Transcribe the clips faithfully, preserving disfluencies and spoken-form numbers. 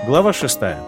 Глава шестая.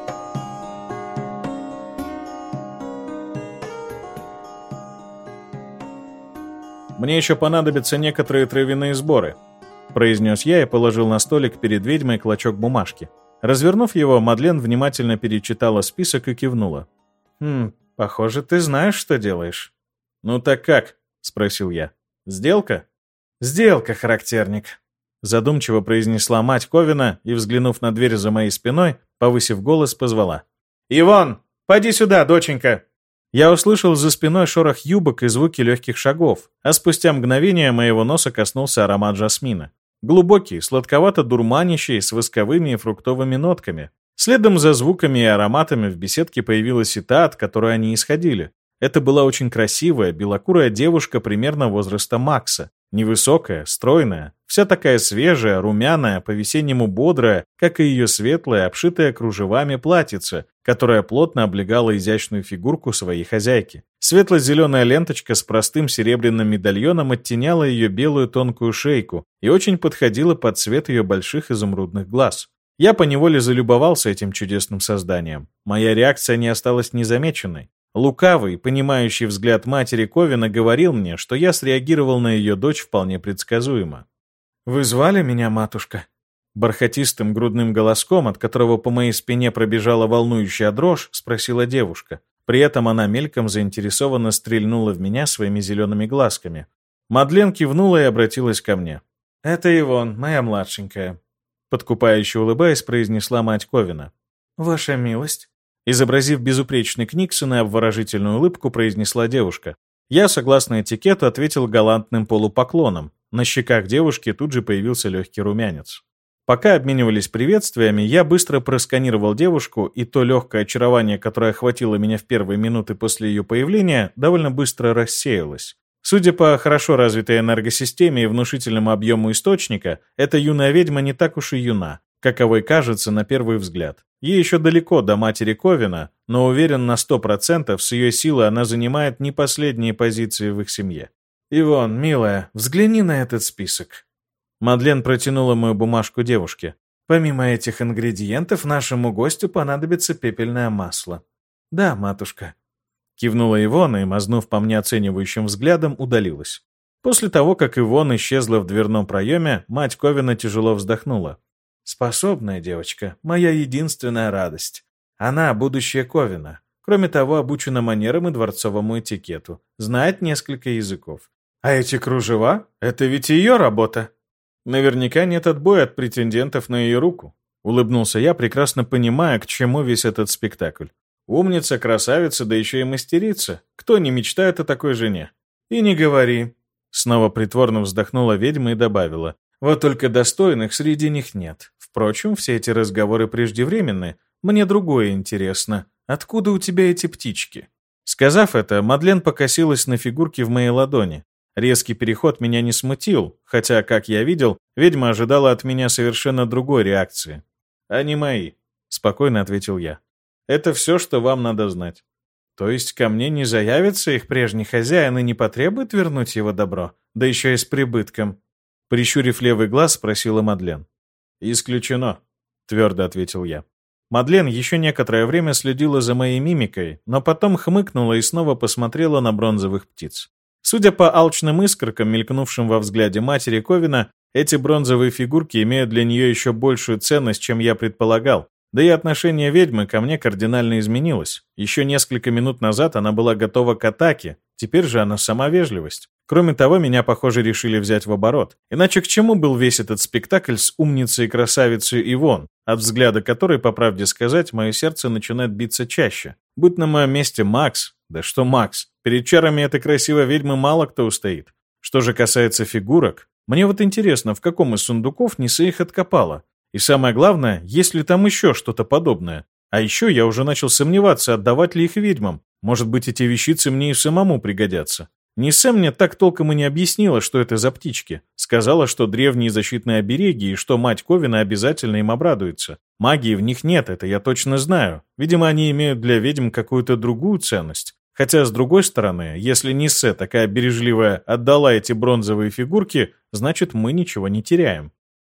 «Мне еще понадобятся некоторые травяные сборы», — произнес я и положил на столик перед ведьмой клочок бумажки. Развернув его, Мадлен внимательно перечитала список и кивнула. «Хм, похоже, ты знаешь, что делаешь». «Ну так как?» — спросил я. «Сделка?» «Сделка, характерник», — задумчиво произнесла мать Ковина и, взглянув на дверь за моей спиной, повысив голос, позвала. «Ивон, поди сюда, доченька!» Я услышал за спиной шорох юбок и звуки легких шагов, а спустя мгновение моего носа коснулся аромат жасмина. Глубокий, сладковато-дурманящий, с восковыми и фруктовыми нотками. Следом за звуками и ароматами в беседке появилась и та, от которой они исходили. Это была очень красивая, белокурая девушка примерно возраста Макса. Невысокая, стройная, вся такая свежая, румяная, по-весеннему бодрая, как и ее светлая, обшитая кружевами платьице, которая плотно облегала изящную фигурку своей хозяйки. Светло-зеленая ленточка с простым серебряным медальоном оттеняла ее белую тонкую шейку и очень подходила под цвет ее больших изумрудных глаз. Я поневоле залюбовался этим чудесным созданием. Моя реакция не осталась незамеченной. Лукавый, понимающий взгляд матери Ковина говорил мне, что я среагировал на ее дочь вполне предсказуемо. «Вы звали меня, матушка?» Бархатистым грудным голоском, от которого по моей спине пробежала волнующая дрожь, спросила девушка. При этом она мельком заинтересованно стрельнула в меня своими зелеными глазками. Мадлен кивнула и обратилась ко мне. «Это Ивон, моя младшенькая», — подкупающе улыбаясь, произнесла мать Ковина. «Ваша милость». Изобразив безупречный Книксон и обворожительную улыбку, произнесла девушка. Я, согласно этикету, ответил галантным полупоклоном. На щеках девушки тут же появился легкий румянец. Пока обменивались приветствиями, я быстро просканировал девушку, и то легкое очарование, которое охватило меня в первые минуты после ее появления, довольно быстро рассеялось. Судя по хорошо развитой энергосистеме и внушительному объему источника, эта юная ведьма не так уж и юна, каковой кажется на первый взгляд. Ей еще далеко до матери Ковина, но уверен на сто процентов, с ее силой она занимает не последние позиции в их семье. «Ивон, милая, взгляни на этот список». Мадлен протянула мою бумажку девушке. «Помимо этих ингредиентов, нашему гостю понадобится пепельное масло». «Да, матушка». Кивнула Ивона и, мазнув по мне оценивающим взглядом, удалилась. После того, как Ивон исчезла в дверном проеме, мать Ковина тяжело вздохнула. «Способная девочка, моя единственная радость. Она — будущее Ковина. Кроме того, обучена манерам и дворцовому этикету. Знает несколько языков. А эти кружева — это ведь ее работа». «Наверняка нет отбоя от претендентов на ее руку», — улыбнулся я, прекрасно понимая, к чему весь этот спектакль. «Умница, красавица, да еще и мастерица. Кто не мечтает о такой жене?» «И не говори». Снова притворно вздохнула ведьма и добавила. «Вот только достойных среди них нет. Впрочем, все эти разговоры преждевременны. Мне другое интересно. Откуда у тебя эти птички?» Сказав это, Мадлен покосилась на фигурки в моей ладони. Резкий переход меня не смутил, хотя, как я видел, ведьма ожидала от меня совершенно другой реакции. «Они мои», — спокойно ответил я. «Это все, что вам надо знать». «То есть ко мне не заявится их прежний хозяин и не потребует вернуть его добро? Да еще и с прибытком?» Прищурив левый глаз, спросила Мадлен. «Исключено», — твердо ответил я. Мадлен еще некоторое время следила за моей мимикой, но потом хмыкнула и снова посмотрела на бронзовых птиц. Судя по алчным искоркам, мелькнувшим во взгляде матери Ковина, эти бронзовые фигурки имеют для нее еще большую ценность, чем я предполагал. Да и отношение ведьмы ко мне кардинально изменилось. Еще несколько минут назад она была готова к атаке, теперь же она сама вежливость. Кроме того, меня, похоже, решили взять в оборот. Иначе к чему был весь этот спектакль с умницей и красавицей Ивон, от взгляда которой, по правде сказать, мое сердце начинает биться чаще. Будь на моем месте Макс, да что Макс, перед чарами этой красивой ведьмы мало кто устоит. Что же касается фигурок, мне вот интересно, в каком из сундуков Ниса их откопала. И самое главное, есть ли там еще что-то подобное. А еще я уже начал сомневаться, отдавать ли их ведьмам. Может быть, эти вещицы мне и самому пригодятся. Нисе мне так толком и не объяснила, что это за птички. Сказала, что древние защитные обереги и что мать Ковина обязательно им обрадуется. Магии в них нет, это я точно знаю. Видимо, они имеют для ведьм какую-то другую ценность. Хотя, с другой стороны, если Нисе, такая бережливая, отдала эти бронзовые фигурки, значит, мы ничего не теряем.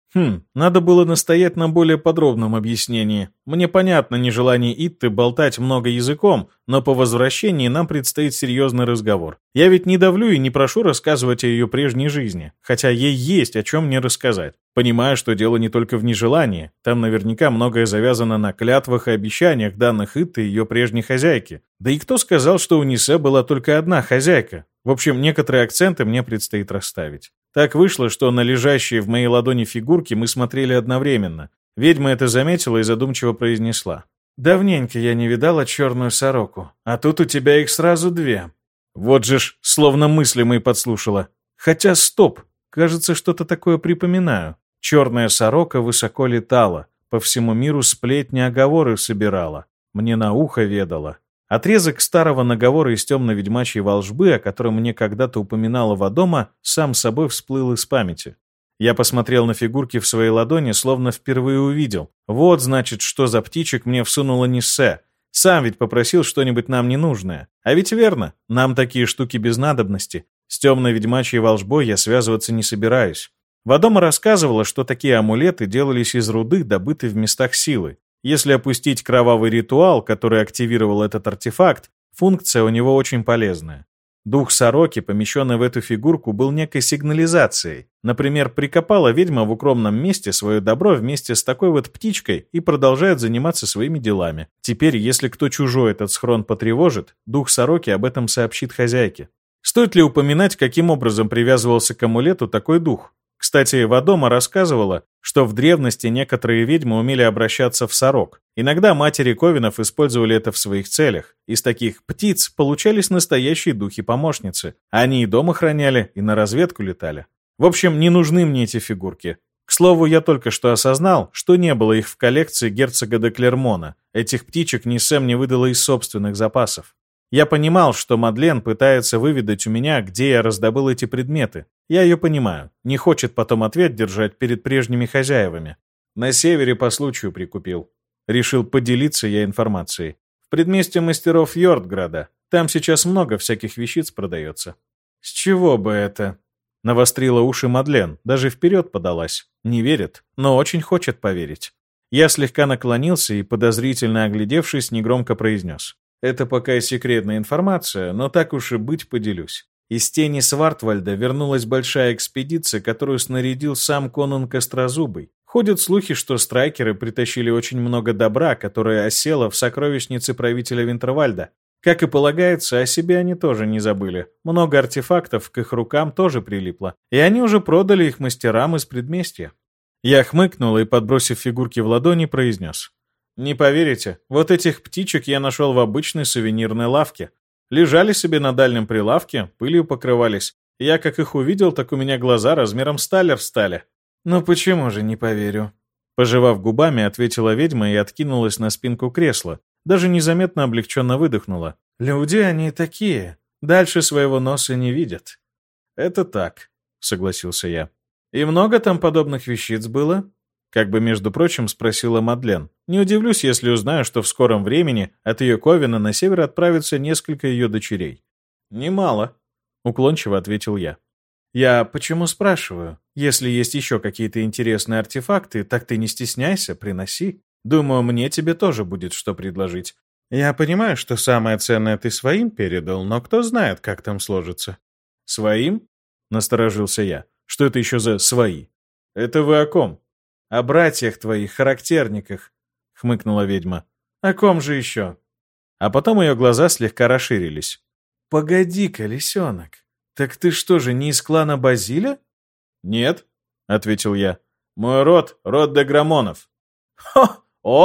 Хм, надо было настоять на более подробном объяснении. Мне понятно нежелание Итты болтать много языком, но по возвращении нам предстоит серьезный разговор. Я ведь не давлю и не прошу рассказывать о ее прежней жизни, хотя ей есть о чем мне рассказать. Понимаю, что дело не только в нежелании, там наверняка многое завязано на клятвах и обещаниях, данных Итты и ее прежней хозяйке. Да и кто сказал, что у Нисе была только одна хозяйка? В общем, некоторые акценты мне предстоит расставить. Так вышло, что на лежащие в моей ладони фигурки мы смотрели одновременно. Ведьма это заметила и задумчиво произнесла. «Давненько я не видала черную сороку, а тут у тебя их сразу две». Вот же ж, словно мысли мои подслушала. Хотя стоп, кажется, что-то такое припоминаю. Черная сорока высоко летала, по всему миру сплетни оговоры собирала, мне на ухо ведала. Отрезок старого наговора из темно-ведьмачьей волжбы, о котором мне когда-то упоминала Вадома, сам собой всплыл из памяти. Я посмотрел на фигурки в своей ладони, словно впервые увидел. Вот, значит, что за птичек мне всунула Ниссе. Сам ведь попросил что-нибудь нам ненужное. А ведь верно, нам такие штуки без надобности. С темно-ведьмачьей волжбой я связываться не собираюсь. Вадома рассказывала, что такие амулеты делались из руды, добытой в местах силы. Если опустить кровавый ритуал, который активировал этот артефакт, функция у него очень полезная. Дух сороки, помещенный в эту фигурку, был некой сигнализацией. Например, прикопала ведьма в укромном месте свое добро вместе с такой вот птичкой и продолжает заниматься своими делами. Теперь, если кто чужой этот схрон потревожит, дух сороки об этом сообщит хозяйке. Стоит ли упоминать, каким образом привязывался к амулету такой дух? Кстати, Вадома рассказывала, что в древности некоторые ведьмы умели обращаться в сорок. Иногда матери ковенов использовали это в своих целях. Из таких птиц получались настоящие духи-помощницы. Они и дома храняли, и на разведку летали. В общем, не нужны мне эти фигурки. К слову, я только что осознал, что не было их в коллекции герцога де Клермона. Этих птичек Ниссе мне выдала из собственных запасов. Я понимал, что Мадлен пытается выведать у меня, где я раздобыл эти предметы. Я ее понимаю. Не хочет потом ответ держать перед прежними хозяевами. На севере по случаю прикупил. Решил поделиться я информацией. В предместье мастеров Йордграда. Там сейчас много всяких вещиц продается. С чего бы это? Навострила уши Мадлен. Даже вперед подалась. Не верит, но очень хочет поверить. Я слегка наклонился и, подозрительно оглядевшись, негромко произнес. Это пока и секретная информация, но так уж и быть поделюсь. Из тени Свартвальда вернулась большая экспедиция, которую снарядил сам Конунг Острозубый. Ходят слухи, что страйкеры притащили очень много добра, которое осело в сокровищнице правителя Винтервальда. Как и полагается, о себе они тоже не забыли. Много артефактов к их рукам тоже прилипло, и они уже продали их мастерам из предместья. Я хмыкнул и, подбросив фигурки в ладони, произнес. Не поверите, вот этих птичек я нашел в обычной сувенирной лавке. Лежали себе на дальнем прилавке, пылью покрывались. Я как их увидел, так у меня глаза размером с талер стали. Ну почему же не поверю? Пожевав губами, ответила ведьма и откинулась на спинку кресла. Даже незаметно облегченно выдохнула. Люди они такие, дальше своего носа не видят. Это так, согласился я. И много там подобных вещиц было? Как бы, между прочим, спросила Мадлен. Не удивлюсь, если узнаю, что в скором времени от ее ковена на север отправится несколько ее дочерей. Немало, уклончиво ответил я. Я почему спрашиваю? Если есть еще какие-то интересные артефакты, так ты не стесняйся, приноси. Думаю, мне тебе тоже будет что предложить. Я понимаю, что самое ценное ты своим передал, но кто знает, как там сложится. Своим? Насторожился я. Что это еще за свои? Это вы о ком? «О братьях твоих, характерниках», — хмыкнула ведьма. «О ком же еще?» А потом ее глаза слегка расширились. «Погоди-ка, лисенок, так ты что же, не из клана Базиля?» «Нет», — ответил я. «Мой род — род Деграмонов». «Хо!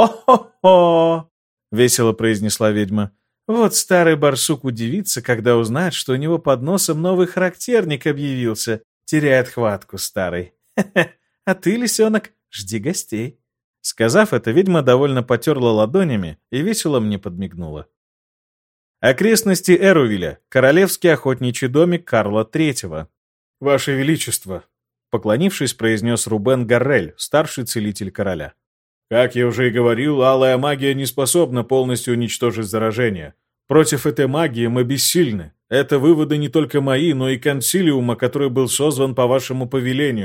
О-хо-хо!» — весело произнесла ведьма. «Вот старый барсук удивится, когда узнает, что у него под носом новый характерник объявился. Теряет хватку старый. Хе-хе. А ты, лисенок, жди гостей». Сказав это, ведьма довольно потерла ладонями и весело мне подмигнула. Окрестности Эрувиля. Королевский охотничий домик Карла Третьего. «Ваше Величество», — поклонившись, произнес Рубен Гаррель, старший целитель короля. «Как я уже и говорил, алая магия не способна полностью уничтожить заражение. Против этой магии мы бессильны. Это выводы не только мои, но и консилиума, который был созван по вашему повелению.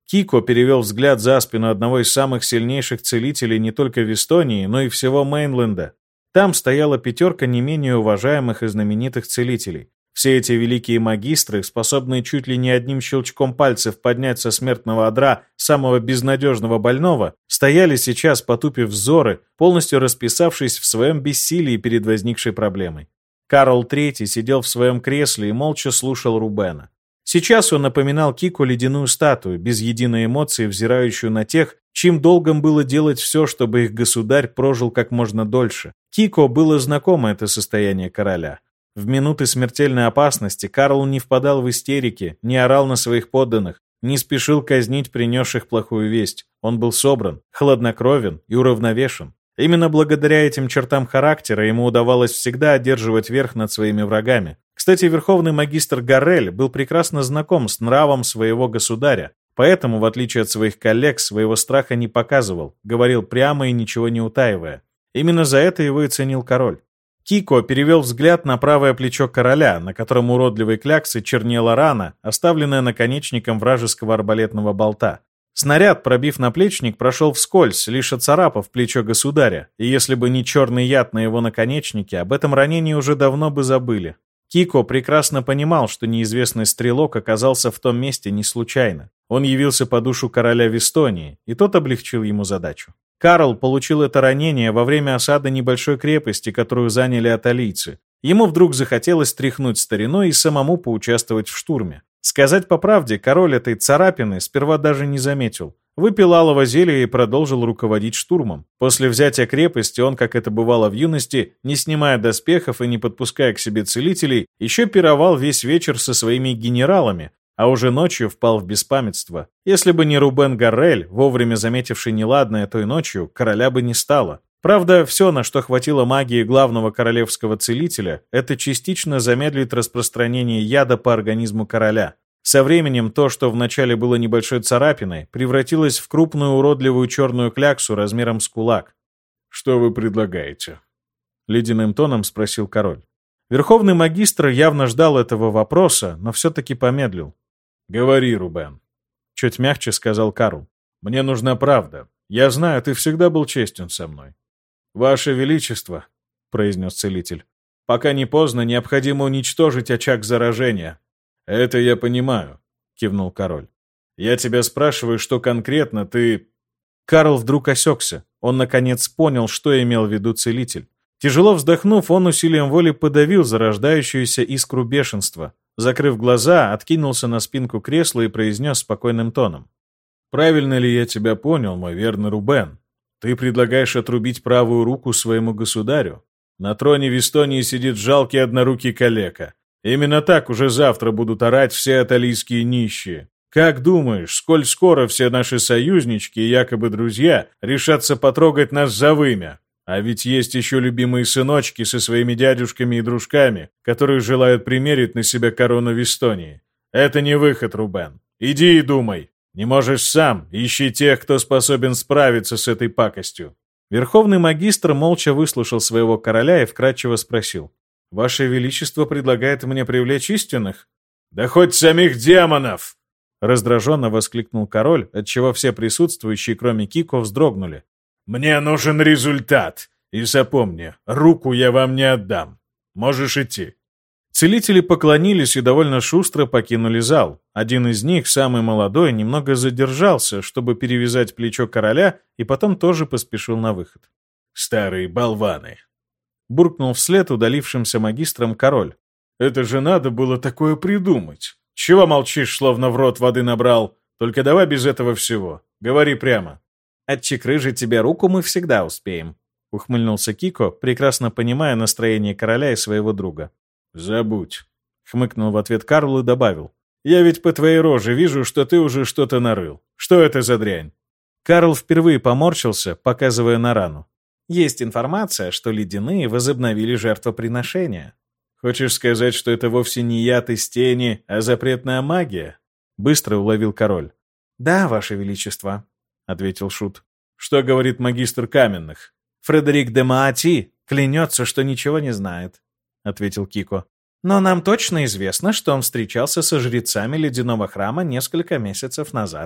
Кико перевел взгляд за спину одного из самых сильнейших целителей не только в Эстонии, но и всего Мейнленда. Там стояла пятерка не менее уважаемых и знаменитых целителей. Все эти великие магистры, способные чуть ли не одним щелчком пальцев поднять со смертного одра самого безнадежного больного, стояли сейчас, потупив взоры, полностью расписавшись в своем бессилии перед возникшей проблемой. Карл Третий сидел в своем кресле и молча слушал Рубена. Сейчас он напоминал Кико ледяную статую, без единой эмоции, взирающую на тех, чьим долгом было делать все, чтобы их государь прожил как можно дольше. Кико было знакомо это состояние короля. В минуты смертельной опасности Карл не впадал в истерики, не орал на своих подданных, не спешил казнить принесших плохую весть. Он был собран, хладнокровен и уравновешен. Именно благодаря этим чертам характера ему удавалось всегда одерживать верх над своими врагами. Кстати, верховный магистр Гаррель был прекрасно знаком с нравом своего государя, поэтому, в отличие от своих коллег, своего страха не показывал, говорил прямо и ничего не утаивая. Именно за это его и ценил король. Кико перевел взгляд на правое плечо короля, на котором уродливой кляксой чернела рана, оставленная наконечником вражеского арбалетного болта. Снаряд, пробив наплечник, прошел вскользь, лишь оцарапав плечо государя, и если бы не черный яд на его наконечнике, об этом ранении уже давно бы забыли. Кико прекрасно понимал, что неизвестный стрелок оказался в том месте не случайно. Он явился по душу короля в Эстонии, и тот облегчил ему задачу. Карл получил это ранение во время осады небольшой крепости, которую заняли аталийцы. Ему вдруг захотелось тряхнуть стариной и самому поучаствовать в штурме. Сказать по правде, король этой царапины сперва даже не заметил. Выпил алого зелья и продолжил руководить штурмом. После взятия крепости он, как это бывало в юности, не снимая доспехов и не подпуская к себе целителей, еще пировал весь вечер со своими генералами, а уже ночью впал в беспамятство. Если бы не Рубен Гаррель, вовремя заметивший неладное той ночью, короля бы не стало. Правда, все, на что хватило магии главного королевского целителя, это частично замедлит распространение яда по организму короля. Со временем то, что вначале было небольшой царапиной, превратилось в крупную уродливую черную кляксу размером с кулак. «Что вы предлагаете?» — ледяным тоном спросил король. Верховный магистр явно ждал этого вопроса, но все-таки помедлил. «Говори, Рубен», — чуть мягче сказал Карл. «Мне нужна правда. Я знаю, ты всегда был честен со мной». «Ваше Величество», — произнес целитель, — «пока не поздно, необходимо уничтожить очаг заражения». «Это я понимаю», — кивнул король. «Я тебя спрашиваю, что конкретно ты...» Карл вдруг осекся. Он, наконец, понял, что имел в виду целитель. Тяжело вздохнув, он усилием воли подавил зарождающуюся искру бешенства. Закрыв глаза, откинулся на спинку кресла и произнес спокойным тоном. «Правильно ли я тебя понял, мой верный Рубен? Ты предлагаешь отрубить правую руку своему государю? На троне в Эстонии сидит жалкий однорукий калека. Именно так уже завтра будут орать все аталийские нищие. Как думаешь, сколь скоро все наши союзнички и якобы друзья решатся потрогать нас за вымя? А ведь есть еще любимые сыночки со своими дядюшками и дружками, которые желают примерить на себя корону в Эстонии. Это не выход, Рубен. Иди и думай. Не можешь сам, ищи тех, кто способен справиться с этой пакостью». Верховный магистр молча выслушал своего короля и вкратчиво спросил. «Ваше Величество предлагает мне привлечь истинных?» «Да хоть самих демонов!» Раздраженно воскликнул король, отчего все присутствующие, кроме Кико, вздрогнули. «Мне нужен результат. И запомни, руку я вам не отдам. Можешь идти». Целители поклонились и довольно шустро покинули зал. Один из них, самый молодой, немного задержался, чтобы перевязать плечо короля, и потом тоже поспешил на выход. «Старые болваны!» Буркнул вслед удалившимся магистрам король. «Это же надо было такое придумать. Чего молчишь, словно в рот воды набрал? Только давай без этого всего. Говори прямо». «Отчекрыжить тебе руку мы всегда успеем», — ухмыльнулся Кико, прекрасно понимая настроение короля и своего друга. «Забудь», — хмыкнул в ответ Карл и добавил. «Я ведь по твоей роже вижу, что ты уже что-то нарыл. Что это за дрянь?» Карл впервые поморщился, показывая на рану. «Есть информация, что ледяные возобновили жертвоприношение». «Хочешь сказать, что это вовсе не яд из тени, а запретная магия?» Быстро уловил король. «Да, Ваше Величество», — ответил шут. «Что говорит магистр каменных?» «Фредерик де Маати клянется, что ничего не знает», — ответил Кико. «Но нам точно известно, что он встречался со жрецами ледяного храма несколько месяцев назад.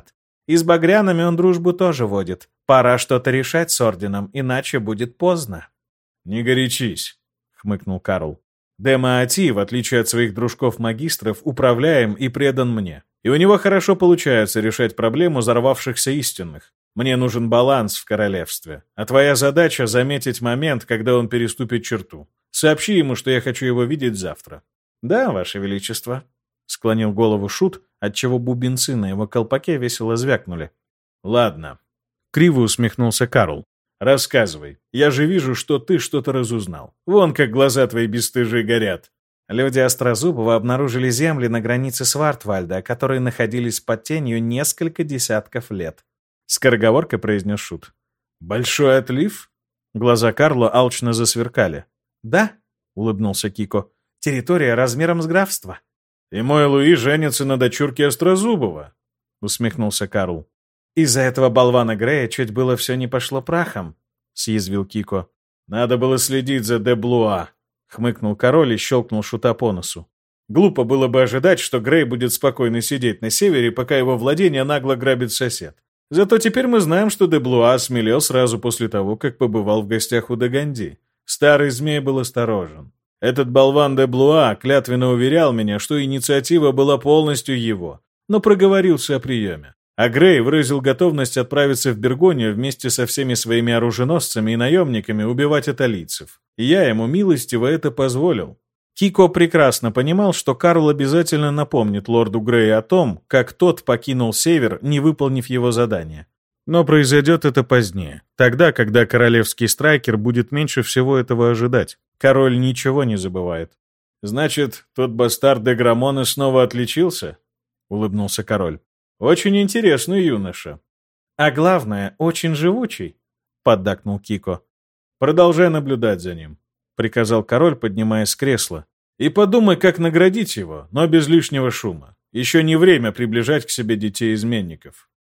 И с багрянами он дружбу тоже водит. Пора что-то решать с орденом, иначе будет поздно». «Не горячись», — хмыкнул Карл. «Демаати, в отличие от своих дружков-магистров, управляем и предан мне. И у него хорошо получается решать проблему взорвавшихся истинных. Мне нужен баланс в королевстве. А твоя задача — заметить момент, когда он переступит черту. Сообщи ему, что я хочу его видеть завтра». «Да, Ваше Величество», — склонил голову Шут, отчего бубенцы на его колпаке весело звякнули. «Ладно», — криво усмехнулся Карл. «Рассказывай. Я же вижу, что ты что-то разузнал. Вон как глаза твои бесстыжие горят». Люди Острозубова обнаружили земли на границе Свартвальда, которые находились под тенью несколько десятков лет. Скороговоркой произнес Шут. «Большой отлив?» Глаза Карла алчно засверкали. «Да», — улыбнулся Кико, — «территория размером с графство». «И мой Луи женится на дочурке Острозубова», — усмехнулся Карл. «Из-за этого болвана Грея чуть было все не пошло прахом», — съязвил Кико. «Надо было следить за де Блуа», — хмыкнул король и щелкнул Шута по носу. «Глупо было бы ожидать, что Грей будет спокойно сидеть на севере, пока его владение нагло грабит сосед. Зато теперь мы знаем, что де Блуа осмелел сразу после того, как побывал в гостях у Даганди. Старый змей был осторожен. Этот болван де Блуа клятвенно уверял меня, что инициатива была полностью его, но проговорился о приеме. А Грей выразил готовность отправиться в Бергонию вместе со всеми своими оруженосцами и наемниками убивать италийцев. И я ему милостиво это позволил». Кико прекрасно понимал, что Карл обязательно напомнит лорду Грею о том, как тот покинул север, не выполнив его задание. Но произойдет это позднее, тогда, когда королевский страйкер будет меньше всего этого ожидать. Король ничего не забывает. «Значит, тот бастард де Грамоне снова отличился?» — улыбнулся король. «Очень интересный юноша». «А главное, очень живучий», — поддакнул Кико. «Продолжай наблюдать за ним», — приказал король, поднимаясь с кресла. «И подумай, как наградить его, но без лишнего шума. Еще не время приближать к себе детей-изменников».